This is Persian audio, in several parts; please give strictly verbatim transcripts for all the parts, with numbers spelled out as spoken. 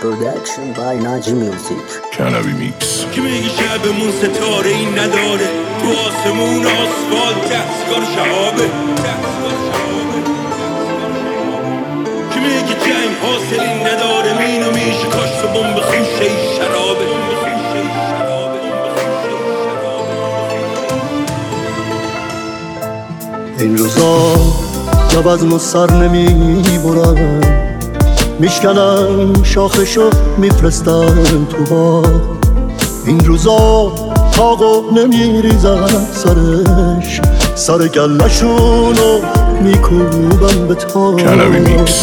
Production by Naji Music. Cannabis Mix. که میگی شبمون ستاره این نداره، تو آسمون آسفالت دستگار شهابه. که میگی جنگ حاصلی نداره، مین و میشه کاشت و بمب خوشه ای شرابه. این روزا لب از ما سر نمی برن، میشکنن شاخشو میفرستن تو با. این روزا تاقو نمیریزن سرش، سر گلشونو میکوبن به تاق. Cannabis Mix.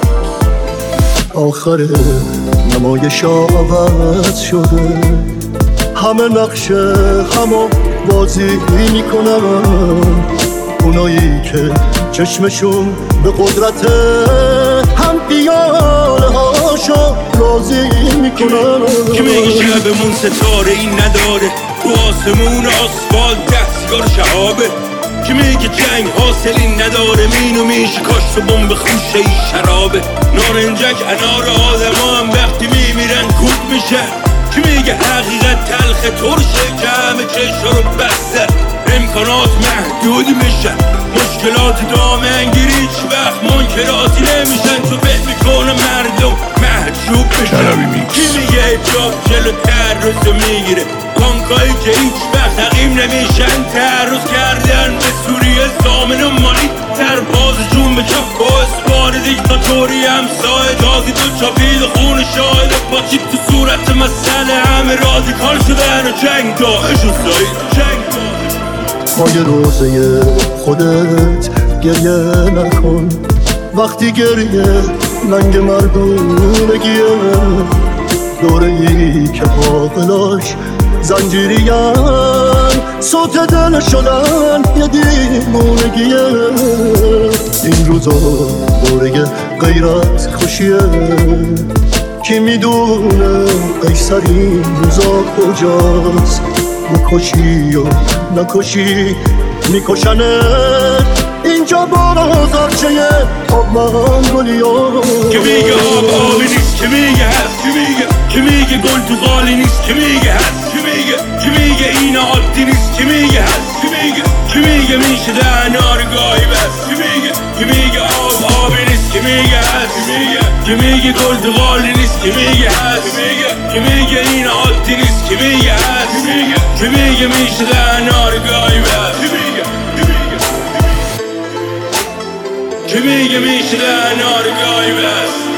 آخر نمایش عوض شده، همه نقشه همو بازی میکنن. اونایی که چشمشون به قدرت هم پیاله هاشو راضی میکنن. که میگه شبمون ستاره این نداره، تو آسمون آسفالت دستگار شهابه. که میگه جنگ حاصلی نداره، مین و میشه کاشت و بمب خوشه ای شرابه. نارنجک انار آدما هم وقتی میمیرن کوب میشه. که میگه حقیقت تلخ ترشه که همه چشا رو بسته، امکانات محدود میشن، مشکلات دامنگیری هیچ وقت منکراتی نمیشن. تو فکر میکنه مردم محجوب میشن. کی میگه اجاب جلو تعرض میگیره، بانکایی که هیچ وقت حقیم نمیشن. تعرض کردن به سوریه زامن و مالی، ترباز جون به چپ با اسبان دیکتاتوری همسایه. تازی تو چاپید خون شاهد با چیپ تو صورت مسئله، همه رادیکال شدن و جنگ داعش و سایید جنگ داعش. پای روزه خودت گریه نکن، وقتی گریه لنگ مردونگیه. دوره ای که عاقلاش زنجیرین، صوت دل شدن یه دیوونگیه. این روزا دوره غیرت خوشیه، کی میدونه قیصر این روزا کجاست. بکشی و نکشی میکشنه اینجا بازارچه آب منگولی ها. که میگه آب آبی نیست، که میگه هست، که میگه که میگه گل تو غالی نیست، که میگه هست، که میگه که میگه این عادی نیست، که میگه هست، که میگه که میگه میشه دهنار گاهی بس. که میگه که میگه آب آبی نیست، که میگه هست، که میگه که میگه گل تو غالی نیست، که میگه هست، که میگه که میگه این عادی نیست، که میگه هست، که میگه که میگه میشه دهنار گاهی بس. که میگه که میگه میشه دهنار گاهی بس.